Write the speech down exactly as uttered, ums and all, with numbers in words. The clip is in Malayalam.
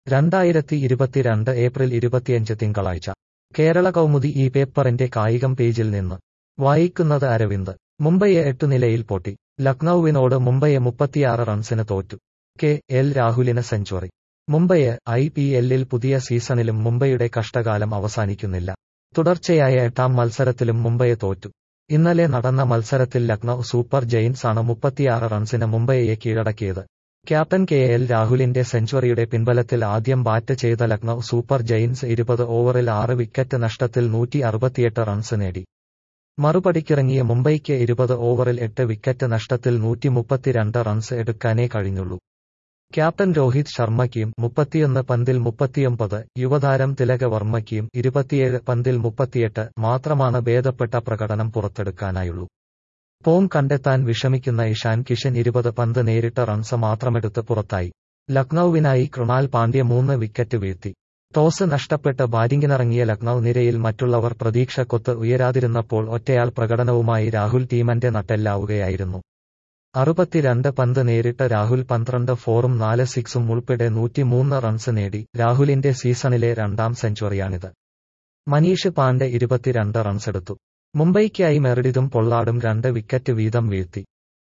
രണ്ടായിരത്തി ഇരുപത്തിരണ്ട് ഏപ്രിൽ ഇരുപത്തിയഞ്ച് തിങ്കളാഴ്ച കേരള കൗമുദി ഈ പേപ്പറിന്റെ കായികം പേജിൽ നിന്ന് വായിക്കുന്നത് അരവിന്ദ്. മുംബൈയെ എട്ടു നിലയിൽ പൊട്ടി. ലക്നൌവിനോട് മുംബൈയെ മുപ്പത്തിയാറ് റൺസിന് തോറ്റു. കെ എൽ രാഹുലിന് സെഞ്ചുറി. മുംബൈയെ ഐ പി എല്ലിൽ പുതിയ സീസണിലും മുംബൈയുടെ കഷ്ടകാലം അവസാനിക്കുന്നില്ല. തുടർച്ചയായ എട്ടാം മത്സരത്തിലും മുംബൈയെ തോറ്റു. ഇന്നലെ നടന്ന മത്സരത്തിൽ ലക്നൌ സൂപ്പർ ജയന്റ്സ് ആണ് മുപ്പത്തിയാറ് റൺസിന് മുംബൈയെ കീഴടക്കിയത്. ക്യാപ്റ്റൻ കെ എൽ രാഹുലിന്റെ സെഞ്ചുറിയുടെ പിൻബലത്തിൽ ആദ്യം ബാറ്റ് ചെയ്ത ലക്നൌ സൂപ്പർ ജയന്റ്സ് ഇരുപത് ഓവറിൽ ആറ് വിക്കറ്റ് നഷ്ടത്തിൽ നൂറ്റി അറുപത്തിയെട്ട് റൺസ് നേടി. മറുപടിക്കിറങ്ങിയ മുംബൈക്ക് ഇരുപത് ഓവറിൽ എട്ട് വിക്കറ്റ് നഷ്ടത്തിൽ നൂറ്റി മുപ്പത്തിരണ്ട് റൺസ് എടുക്കാനേ കഴിഞ്ഞുള്ളൂ. ക്യാപ്റ്റൻ രോഹിത് ശർമ്മയ്ക്കും മുപ്പത്തിയൊന്ന് പന്തിൽ മുപ്പത്തിയൊമ്പത്, യുവതാരം തിലക വർമ്മയ്ക്കും ഇരുപത്തിയേഴ് പന്തിൽ മുപ്പത്തിയെട്ട് മാത്രമാണ് ഭേദപ്പെട്ട പ്രകടനം പുറത്തെടുക്കാനായുള്ളൂ. ഫോം കണ്ടെത്താൻ വിഷമിക്കുന്ന ഇഷാൻ കിഷൻ ഇരുപത് പന്ത് നേരിട്ട റൺസ് മാത്രമെടുത്ത് പുറത്തായി. ലക്നൌവിനായി കൃണാൽ പാണ്ഡ്യ മൂന്ന് വിക്കറ്റ് വീഴ്ത്തി. ടോസ് നഷ്ടപ്പെട്ട് ബാറ്റിംഗിനിറങ്ങിയ ലക്നൌ നിരയിൽ മറ്റുള്ളവർ പ്രതീക്ഷക്കൊത്ത് ഉയരാതിരുന്നപ്പോൾ ഒറ്റയാൾ പ്രകടനവുമായി രാഹുൽ ടീമിന്റെ നട്ടെല്ലാവുകയായിരുന്നു. അറുപത്തിരണ്ട് പന്ത് നേരിട്ട രാഹുൽ പന്ത്രണ്ട് ഫോറും നാല് സിക്സും ഉൾപ്പെടെ നൂറ്റിമൂന്ന് റൺസ് നേടി. രാഹുലിന്റെ സീസണിലെ രണ്ടാം സെഞ്ചുറിയാണിത്. മനീഷ് പാണ്ഡെ ഇരുപത്തിരണ്ട് റൺസെടുത്തു. മുംബൈക്കായി മെറിഡിതും പൊള്ളാർഡും രണ്ട് വിക്കറ്റ് വീതം വീഴ്ത്തി.